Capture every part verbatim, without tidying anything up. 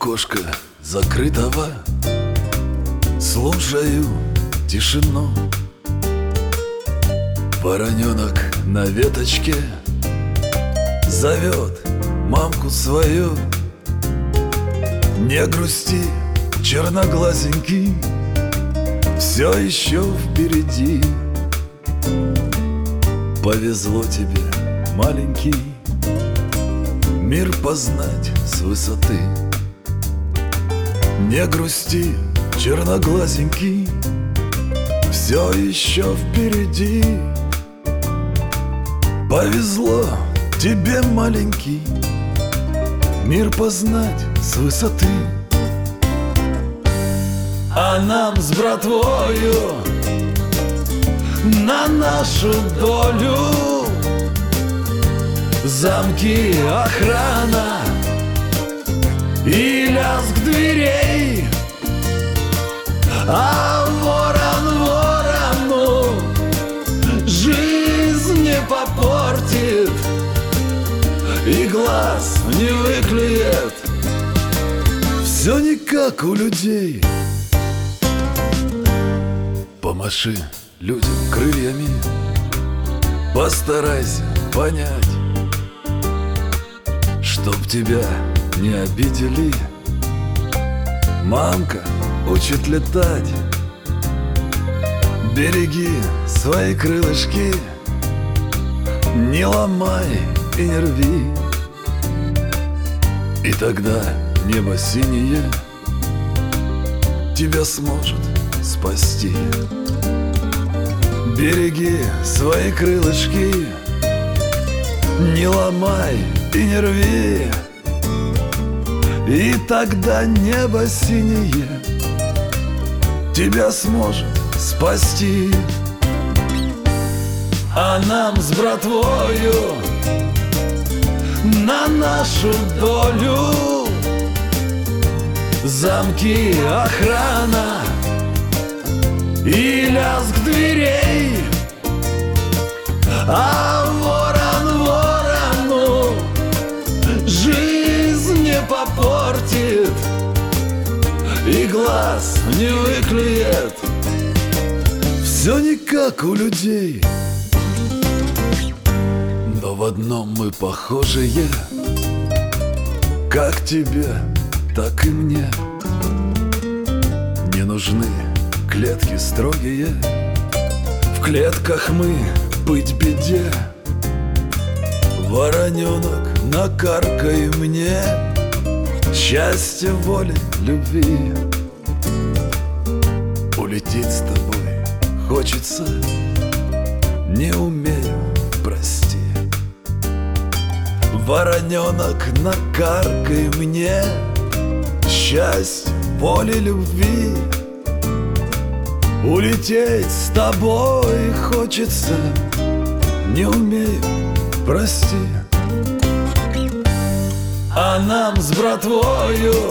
окошка закрытого слушаю тишину. Вороненок на веточке зовет мамку свою. Не грусти, черноглазенький, все еще впереди. Повезло тебе, маленький, мир познать с высоты. Не грусти, черноглазенький, все еще впереди. Повезло тебе, маленький, мир познать с высоты. А нам с братвою на нашу долю замки, охрана и лязг дверей. А ворон ворону жизнь не попортит и глаз не выклюет. Все не как у людей. Помаши людям крыльями, постарайся понять, чтоб тебя не обидели. Мамка учит летать. Береги свои крылышки, не ломай и не рви. И тогда небо синее тебя сможет спасти. Береги свои крылышки, не ломай и не рви. И тогда небо синее тебя сможет спасти. А нам с братвою на нашу долю замки, охрана и лязг дверей. А ворон ворону жизнь не попортит и глаз не выклюет. Все не как у людей, но в одном мы похожие. Как тебе, так и мне не нужны клетки строгие. В клетках мы быть беде. Вороненок, накаркай мне счастья, воли, любви. Улететь с тобой хочется, не умею, прости. Вороненок, накаркай мне счастья, воли, любви. Улететь с тобой хочется, не умею, прости. А нам с братвою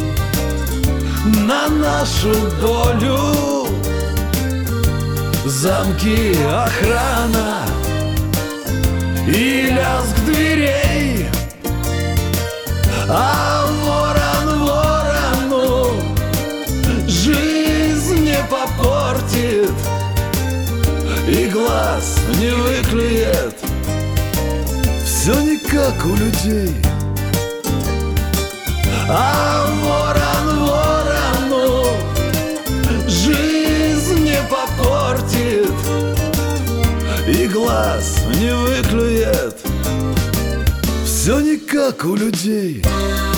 на нашу долю замки, охрана и лязг дверей. А ворон ворону жизнь не попортит и глаз не выклюет. Все не как у людей. А ворон ворону жизнь не попортит и глаз не выклюет. Все не как у людей.